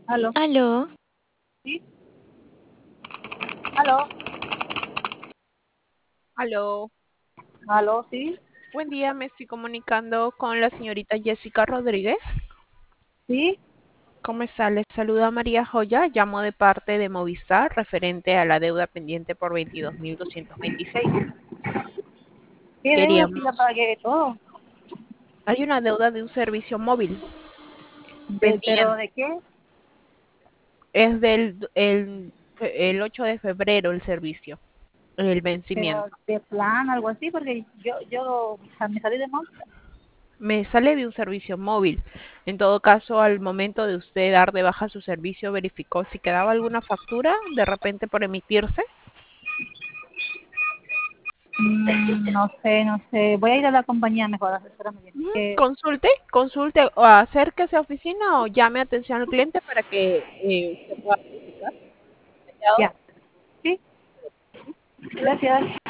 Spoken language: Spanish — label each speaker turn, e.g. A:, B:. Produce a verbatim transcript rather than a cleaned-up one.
A: Aló,
B: Aló,
A: sí, aló,
C: Aló,
A: aló, sí,
C: buen día, me estoy comunicando con la señorita Jessica Rodríguez.
A: sí.
C: ¿Cómo está? Les saluda María Joya, llamo de parte de Movistar referente a la deuda pendiente por veintidós mil doscientos veintiséis.
A: ¿Qué deuda si ya
C: Queríamos,
A: pagué todo?
C: hay una deuda de un servicio móvil
A: De, ¿pero
C: pendiente,
A: de qué?
C: es del el, el ocho de febrero el servicio, el
A: ¿Pero
C: vencimiento.
A: de plan, algo así? Porque yo, yo, o sea, me salí de monta.
C: Me sale de un servicio móvil. En todo caso, al momento de usted dar de baja su servicio, verificó si quedaba alguna factura de repente por emitirse.
A: Mm, no sé, no sé. Voy a ir a la compañía mejor, asesórame bien.
C: Ujú.
A: Que
C: Consulte, consulte o acérquese a oficina o llame atención al cliente para que eh, usted pueda verificar.
A: ya, sí, gracias.